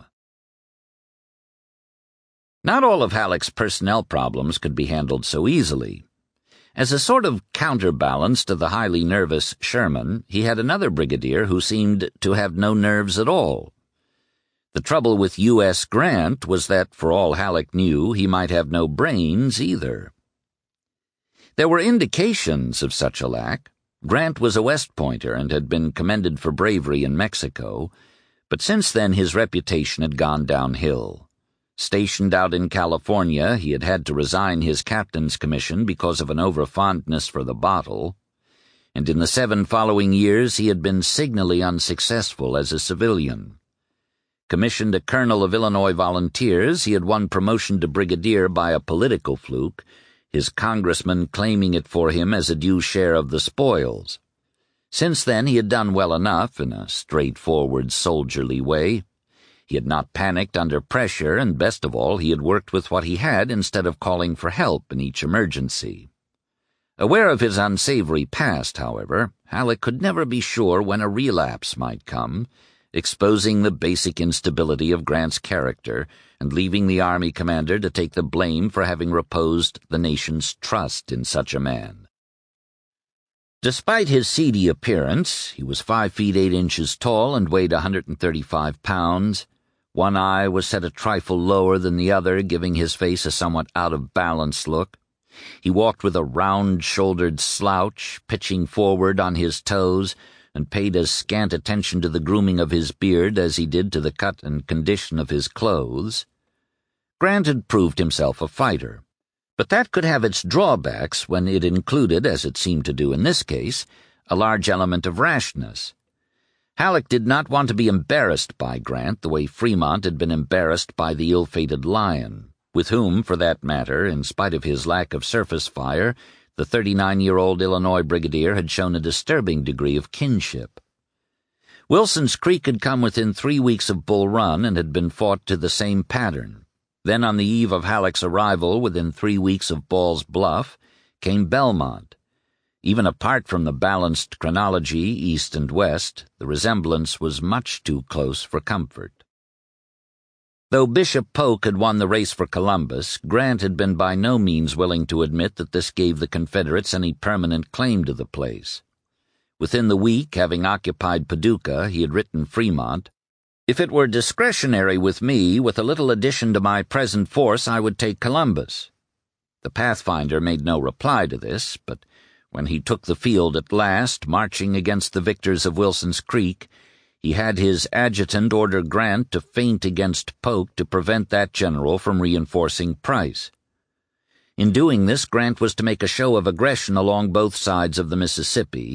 Not all of Halleck's personnel problems could be handled so easily. As a sort of counterbalance to the highly nervous Sherman, he had another brigadier who seemed to have no nerves at all. The trouble with U.S. Grant was that, for all Halleck knew, he might have no brains either. There were indications of such a lack. Grant was a West Pointer and had been commended for bravery in Mexico, but since then his reputation had gone downhill. Stationed out in California, he had had to resign his captain's commission because of an overfondness for the bottle, and in the 7 following years he had been signally unsuccessful as a civilian. Commissioned a colonel of Illinois Volunteers, he had won promotion to brigadier by a political fluke, his congressman claiming it for him as a due share of the spoils. Since then he had done well enough, in a straightforward, soldierly way. He had not panicked under pressure, and best of all, he had worked with what he had instead of calling for help in each emergency. Aware of his unsavory past, however, Halleck could never be sure when a relapse might come, exposing the basic instability of Grant's character and leaving the Army commander to take the blame for having reposed the nation's trust in such a man. Despite his seedy appearance, he was 5 feet 8 inches tall and weighed 135 pounds. One eye was set a trifle lower than the other, giving his face a somewhat out-of-balance look. He walked with a round-shouldered slouch, pitching forward on his toes, and paid as scant attention to the grooming of his beard as he did to the cut and condition of his clothes. Grant had proved himself a fighter, but that could have its drawbacks when it included, as it seemed to do in this case, a large element of rashness. Halleck did not want to be embarrassed by Grant the way Fremont had been embarrassed by the ill-fated Lyon, with whom, for that matter, in spite of his lack of surface fire, the 39-year-old Illinois brigadier had shown a disturbing degree of kinship. Wilson's Creek had come within 3 weeks of Bull Run and had been fought to the same pattern. Then, on the eve of Halleck's arrival, within 3 weeks of Ball's Bluff, came Belmont. Even apart from the balanced chronology, east and west, the resemblance was much too close for comfort. Though Bishop Polk had won the race for Columbus, Grant had been by no means willing to admit that this gave the Confederates any permanent claim to the place. Within the week, having occupied Paducah, he had written Fremont, "If it were discretionary with me, with a little addition to my present force, I would take Columbus." The Pathfinder made no reply to this, but when he took the field at last, marching against the victors of Wilson's Creek, he had his adjutant order Grant to feint against Polk to prevent that general from reinforcing Price. In doing this, Grant was to make a show of aggression along both sides of the Mississippi,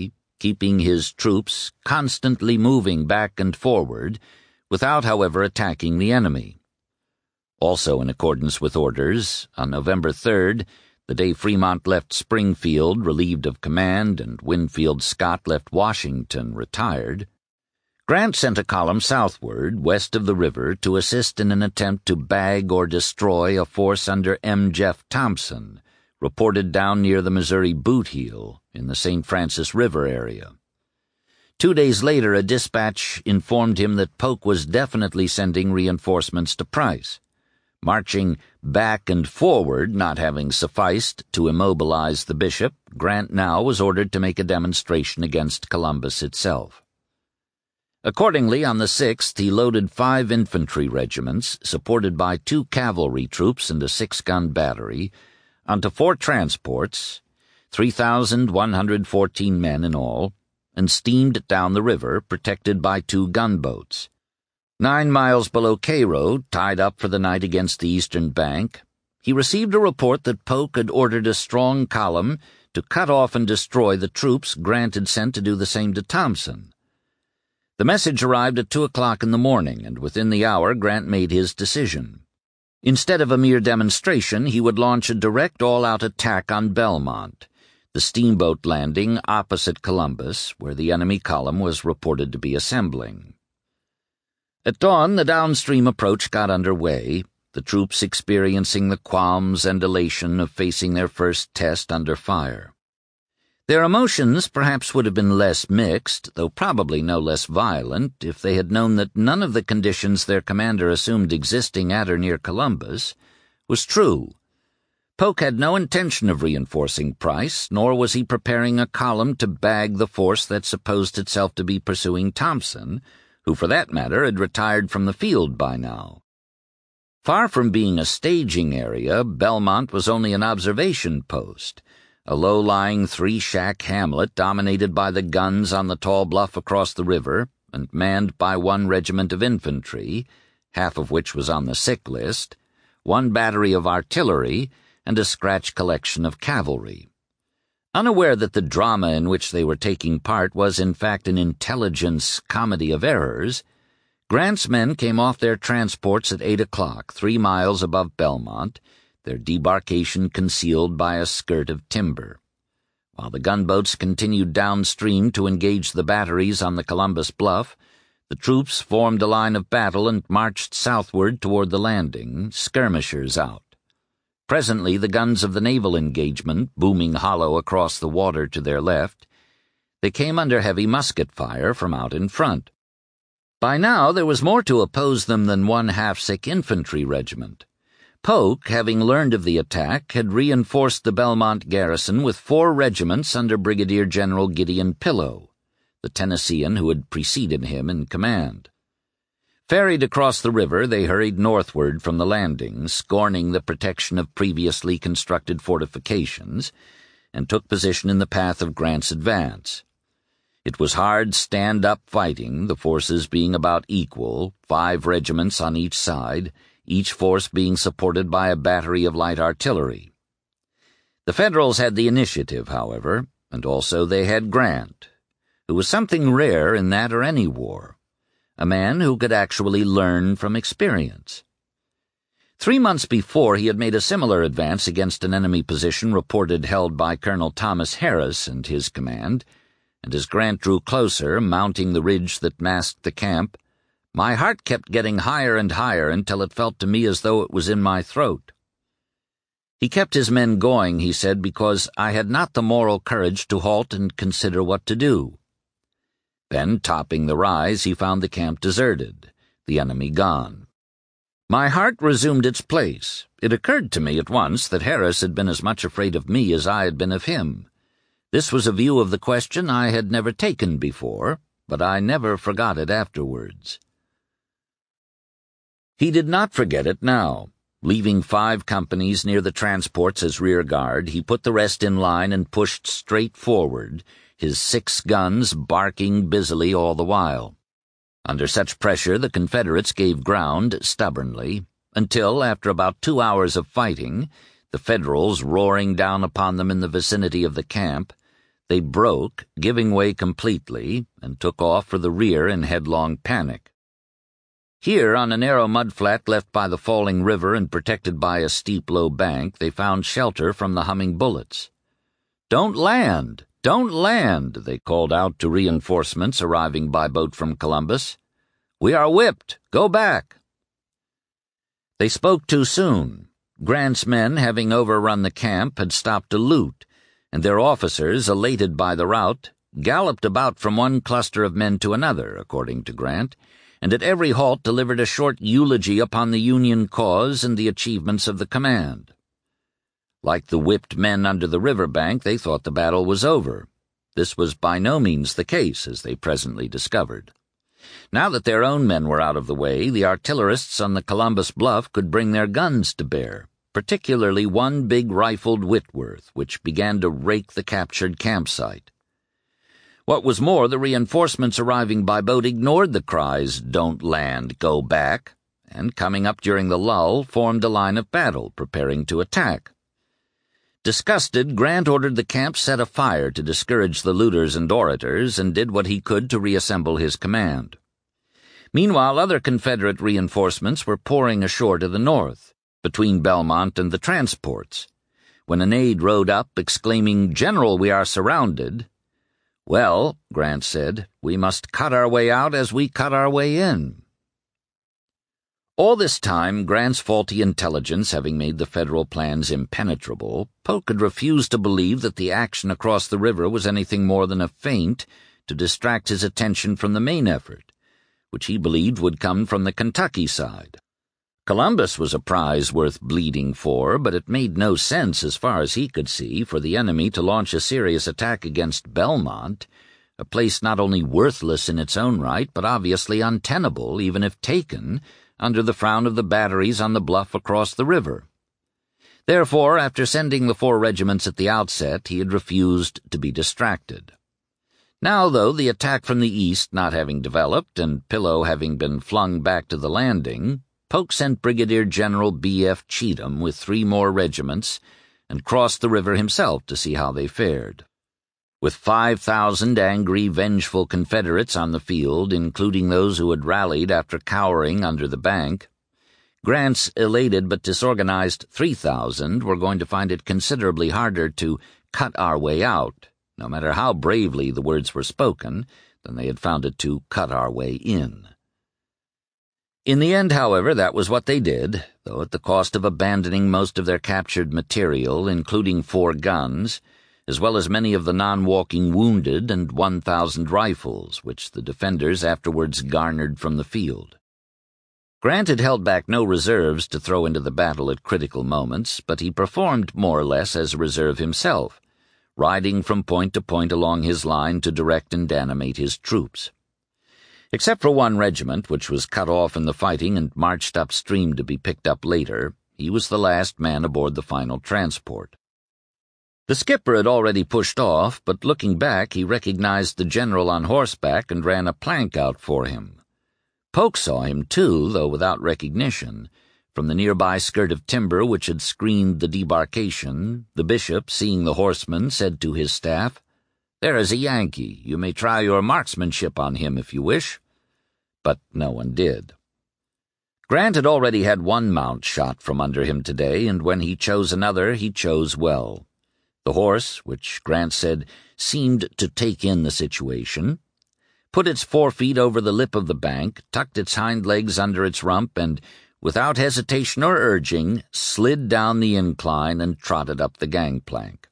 keeping his troops constantly moving back and forward, without, however, attacking the enemy. Also in accordance with orders, on November 3rd, the day Fremont left Springfield, relieved of command, and Winfield Scott left Washington, retired, Grant sent a column southward, west of the river, to assist in an attempt to bag or destroy a force under M. Jeff Thompson, reported down near the Missouri Boot Heel in the St. Francis River area. 2 days later, a dispatch informed him that Polk was definitely sending reinforcements to Price. Marching back and forward not having sufficed to immobilize the bishop, Grant now was ordered to make a demonstration against Columbus itself. Accordingly, on the 6th, he loaded 5 infantry regiments, supported by 2 cavalry troops and a 6-gun battery, onto 4 transports, 3,114 men in all, and steamed down the river, protected by 2 gunboats. 9 miles below Cairo, tied up for the night against the eastern bank, he received a report that Polk had ordered a strong column to cut off and destroy the troops Grant had sent to do the same to Thompson. The message arrived at 2 o'clock in the morning, and within the hour Grant made his decision. Instead of a mere demonstration, he would launch a direct all-out attack on Belmont, the steamboat landing opposite Columbus, where the enemy column was reported to be assembling. At dawn, the downstream approach got under way, the troops experiencing the qualms and elation of facing their first test under fire. Their emotions perhaps would have been less mixed, though probably no less violent, if they had known that none of the conditions their commander assumed existing at or near Columbus was true. Polk had no intention of reinforcing Price, nor was he preparing a column to bag the force that supposed itself to be pursuing Thompson, who for that matter had retired from the field by now. Far from being a staging area, Belmont was only an observation post, a low-lying 3-shack hamlet dominated by the guns on the tall bluff across the river and manned by 1 regiment of infantry, half of which was on the sick list, 1 battery of artillery, and a scratch collection of cavalry. Unaware that the drama in which they were taking part was in fact an intelligence comedy of errors, Grant's men came off their transports at 8 o'clock, 3 miles above Belmont, their debarkation concealed by a skirt of timber. While the gunboats continued downstream to engage the batteries on the Columbus Bluff, the troops formed a line of battle and marched southward toward the landing, skirmishers out. Presently the guns of the naval engagement, booming hollow across the water to their left, they came under heavy musket fire from out in front. By now there was more to oppose them than 1 half-sick infantry regiment. Polk, having learned of the attack, had reinforced the Belmont garrison with 4 regiments under Brigadier General Gideon Pillow, the Tennessean who had preceded him in command. Ferried across the river, they hurried northward from the landing, scorning the protection of previously constructed fortifications, and took position in the path of Grant's advance. It was hard stand-up fighting, the forces being about equal, 5 regiments on each side, each force being supported by a battery of light artillery. The Federals had the initiative, however, and also they had Grant, who was something rare in that or any war, a man who could actually learn from experience. 3 months before, he had made a similar advance against an enemy position reported held by Colonel Thomas Harris and his command, and as Grant drew closer, mounting the ridge that masked the camp, my heart kept getting higher and higher until it felt to me as though it was in my throat. He kept his men going, he said, because I had not the moral courage to halt and consider what to do. Then, topping the rise, he found the camp deserted, the enemy gone. My heart resumed its place. It occurred to me at once that Harris had been as much afraid of me as I had been of him. This was a view of the question I had never taken before, but I never forgot it afterwards. He did not forget it now. Leaving 5 companies near the transports as rear guard, he put the rest in line and pushed straight forward, his 6 guns barking busily all the while. Under such pressure, the Confederates gave ground stubbornly, until, after about 2 hours of fighting, the Federals roaring down upon them in the vicinity of the camp, They broke, giving way completely, and took off for the rear in headlong panic. Here, on a narrow mudflat left by the falling river and protected by a steep low bank, they found shelter from the humming bullets. "Don't land! Don't land!" they called out to reinforcements arriving by boat from Columbus. "We are whipped! Go back!" They spoke too soon. Grant's men, having overrun the camp, had stopped to loot, and their officers, elated by the rout, galloped about from one cluster of men to another, according to Grant, and at every halt delivered a short eulogy upon the Union cause and the achievements of the command. Like the whipped men under the river bank, they thought the battle was over. This was by no means the case, as they presently discovered. Now that their own men were out of the way, the artillerists on the Columbus Bluff could bring their guns to bear, particularly one big rifled Whitworth, which began to rake the captured campsite. What was more, the reinforcements arriving by boat ignored the cries, "Don't land, go back," and, coming up during the lull, formed a line of battle, preparing to attack. Disgusted, Grant ordered the camp set afire to discourage the looters and orators, and did what he could to reassemble his command. Meanwhile, other Confederate reinforcements were pouring ashore to the north, between Belmont and the transports, when an aide rode up, exclaiming, "General, we are surrounded." "Well," Grant said, "we must cut our way out as we cut our way in." All this time, Grant's faulty intelligence having made the Federal plans impenetrable, Polk had refused to believe that the action across the river was anything more than a feint to distract his attention from the main effort, which he believed would come from the Kentucky side. Columbus was a prize worth bleeding for, but it made no sense, as far as he could see, for the enemy to launch a serious attack against Belmont, a place not only worthless in its own right, but obviously untenable, even if taken, under the frown of the batteries on the bluff across the river. Therefore, after sending the 4 regiments at the outset, he had refused to be distracted. Now, though, the attack from the east not having developed, and Pillow having been flung back to the landing, Polk sent Brigadier General B.F. Cheatham with 3 more regiments and crossed the river himself to see how they fared. With 5,000 angry, vengeful Confederates on the field, including those who had rallied after cowering under the bank, Grant's elated but disorganized 3,000 were going to find it considerably harder to cut our way out, no matter how bravely the words were spoken, than they had found it to cut our way in. In the end, however, that was what they did, though at the cost of abandoning most of their captured material, including 4 guns, as well as many of the non-walking wounded and 1,000 rifles, which the defenders afterwards garnered from the field. Grant had held back no reserves to throw into the battle at critical moments, but he performed more or less as a reserve himself, riding from point to point along his line to direct and animate his troops. Except for 1 regiment, which was cut off in the fighting and marched upstream to be picked up later, he was the last man aboard the final transport. The skipper had already pushed off, but looking back he recognized the general on horseback and ran a plank out for him. Polk saw him too, though without recognition. From the nearby skirt of timber which had screened the debarkation, the bishop, seeing the horseman, said to his staff, "There is a Yankee. You may try your marksmanship on him if you wish." But no one did. Grant had already had 1 mount shot from under him today, and when he chose another, he chose well. The horse, which Grant said seemed to take in the situation, put its 4 feet over the lip of the bank, tucked its hind legs under its rump, and, without hesitation or urging, slid down the incline and trotted up the gangplank.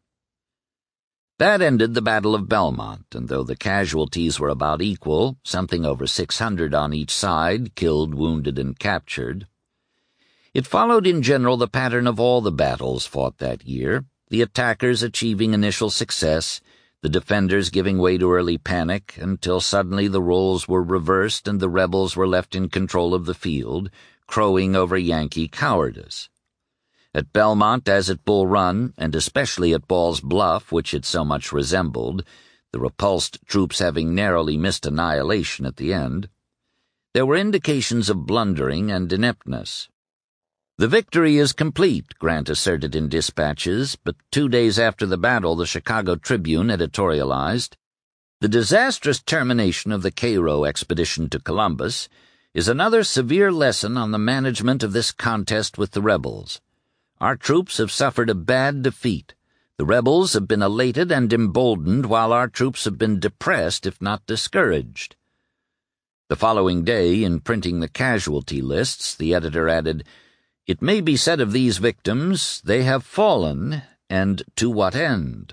That ended the Battle of Belmont, and though the casualties were about equal, something over 600 on each side, killed, wounded, and captured, it followed in general the pattern of all the battles fought that year, the attackers achieving initial success, the defenders giving way to early panic, until suddenly the roles were reversed and the rebels were left in control of the field, crowing over Yankee cowardice. At Belmont, as at Bull Run, and especially at Ball's Bluff, which it so much resembled, the repulsed troops having narrowly missed annihilation at the end, there were indications of blundering and ineptness. "The victory is complete," Grant asserted in dispatches, but 2 days after the battle the Chicago Tribune editorialized, "The disastrous termination of the Cairo expedition to Columbus is another severe lesson on the management of this contest with the rebels. Our troops have suffered a bad defeat. The rebels have been elated and emboldened, while our troops have been depressed, if not discouraged." The following day, in printing the casualty lists, the editor added, "It may be said of these victims, they have fallen, and to what end?"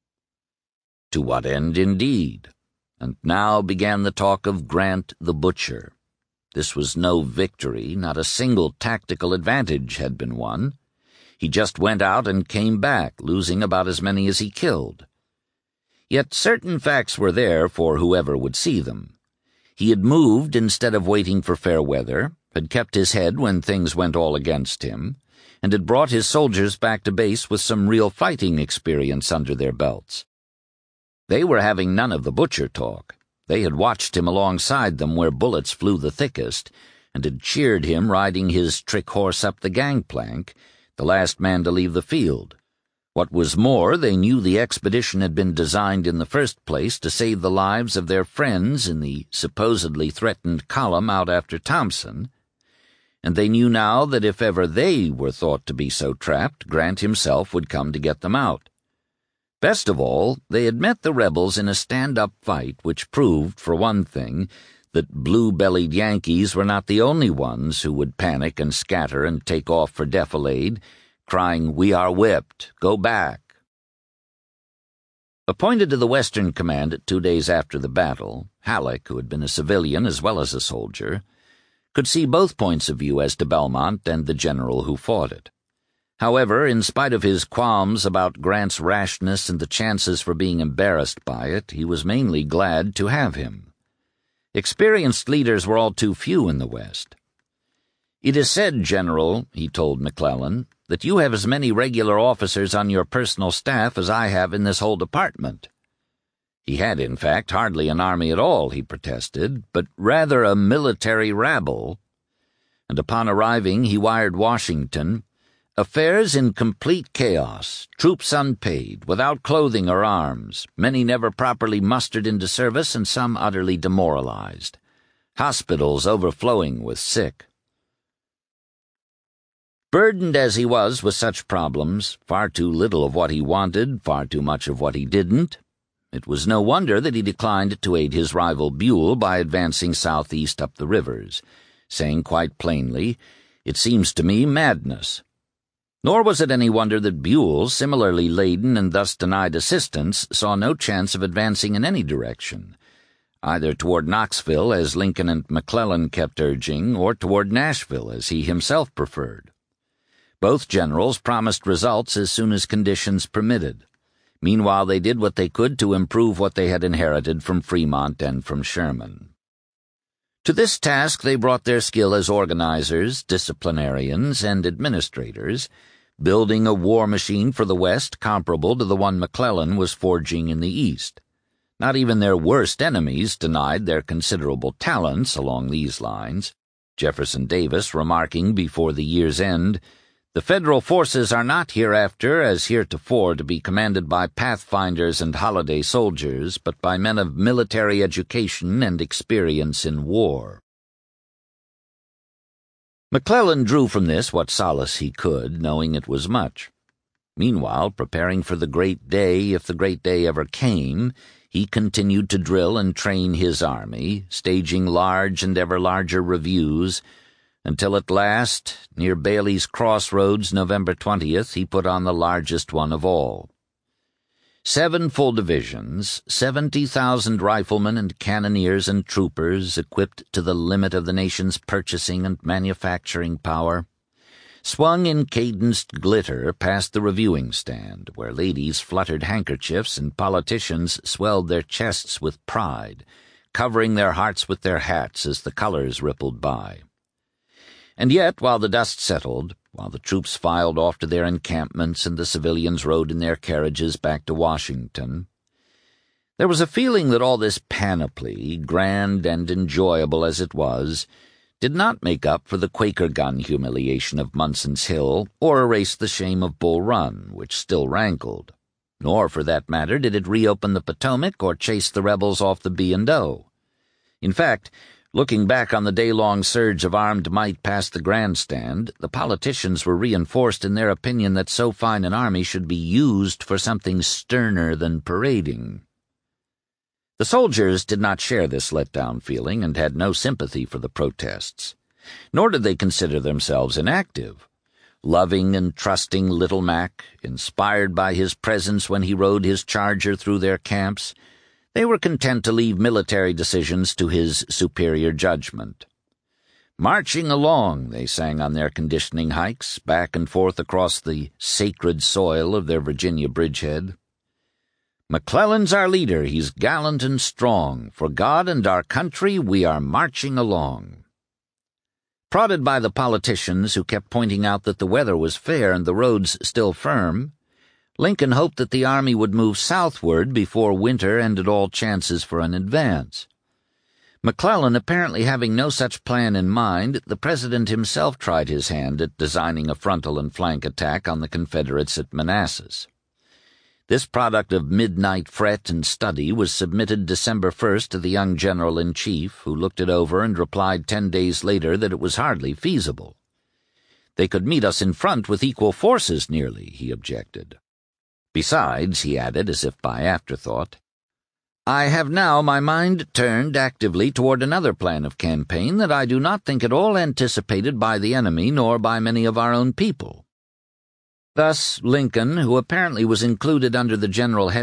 To what end, indeed? And now began the talk of Grant the Butcher. This was no victory, not a single tactical advantage had been won. He just went out and came back, losing about as many as he killed. Yet certain facts were there for whoever would see them. He had moved instead of waiting for fair weather, had kept his head when things went all against him, and had brought his soldiers back to base with some real fighting experience under their belts. They were having none of the Butcher talk. They had watched him alongside them where bullets flew the thickest, and had cheered him riding his trick horse up the gangplank, the last man to leave the field. What was more, they knew the expedition had been designed in the first place to save the lives of their friends in the supposedly threatened column out after Thompson, and they knew now that if ever they were thought to be so trapped, Grant himself would come to get them out. Best of all, they had met the rebels in a stand-up fight which proved, for one thing, that blue-bellied Yankees were not the only ones who would panic and scatter and take off for defilade, crying, "We are whipped, go back." Appointed to the Western Command 2 days after the battle, Halleck, who had been a civilian as well as a soldier, could see both points of view as to Belmont and the general who fought it. However, in spite of his qualms about Grant's rashness and the chances for being embarrassed by it, he was mainly glad to have him. Experienced leaders were all too few in the West. "It is said, General," he told McClellan, "that you have as many regular officers on your personal staff as I have in this whole department." He had, in fact, hardly an army at all, he protested, but rather a military rabble. And upon arriving, he wired Washington, "Affairs in complete chaos, troops unpaid, without clothing or arms, many never properly mustered into service and some utterly demoralized. Hospitals overflowing with sick." Burdened as he was with such problems, far too little of what he wanted, far too much of what he didn't, it was no wonder that he declined to aid his rival Buell by advancing southeast up the rivers, saying quite plainly, "It seems to me madness." Nor was it any wonder that Buell, similarly laden and thus denied assistance, saw no chance of advancing in any direction, either toward Knoxville, as Lincoln and McClellan kept urging, or toward Nashville, as he himself preferred. Both generals promised results as soon as conditions permitted. Meanwhile, they did what they could to improve what they had inherited from Fremont and from Sherman. To this task they brought their skill as organizers, disciplinarians, and administrators, building a war machine for the West comparable to the one McClellan was forging in the East. Not even their worst enemies denied their considerable talents along these lines, Jefferson Davis remarking before the year's end, "The Federal forces are not hereafter, as heretofore, to be commanded by pathfinders and holiday soldiers, but by men of military education and experience in war." McClellan drew from this what solace he could, knowing it was much. Meanwhile, preparing for the great day, if the great day ever came, he continued to drill and train his army, staging large and ever larger reviews, until at last, near Bailey's Crossroads, November 20th, he put on the largest one of all. 7 full divisions, 70,000 riflemen and cannoneers and troopers equipped to the limit of the nation's purchasing and manufacturing power, swung in cadenced glitter past the reviewing stand, where ladies fluttered handkerchiefs and politicians swelled their chests with pride, covering their hearts with their hats as the colors rippled by. And yet, while the dust settled, while the troops filed off to their encampments and the civilians rode in their carriages back to Washington, there was a feeling that all this panoply, grand and enjoyable as it was, did not make up for the Quaker gun humiliation of Munson's Hill or erase the shame of Bull Run, which still rankled. Nor, for that matter, did it reopen the Potomac or chase the rebels off the B&O. In fact, looking back on the day-long surge of armed might past the grandstand, the politicians were reinforced in their opinion that so fine an army should be used for something sterner than parading. The soldiers did not share this let-down feeling and had no sympathy for the protests. Nor did they consider themselves inactive. Loving and trusting Little Mac, inspired by his presence when he rode his charger through their camps, they were content to leave military decisions to his superior judgment. "Marching along," they sang on their conditioning hikes, back and forth across the sacred soil of their Virginia bridgehead. "McClellan's our leader, he's gallant and strong. For God and our country we are marching along." Prodded by the politicians who kept pointing out that the weather was fair and the roads still firm, Lincoln hoped that the army would move southward before winter ended all chances for an advance. McClellan apparently having no such plan in mind, the President himself tried his hand at designing a frontal and flank attack on the Confederates at Manassas. This product of midnight fret and study was submitted December 1st to the young General-in-Chief, who looked it over and replied 10 days later that it was hardly feasible. "They could meet us in front with equal forces nearly," he objected. "Besides," he added as if by afterthought, "I have now my mind turned actively toward another plan of campaign that I do not think at all anticipated by the enemy nor by many of our own people." Thus Lincoln, who apparently was included under the general head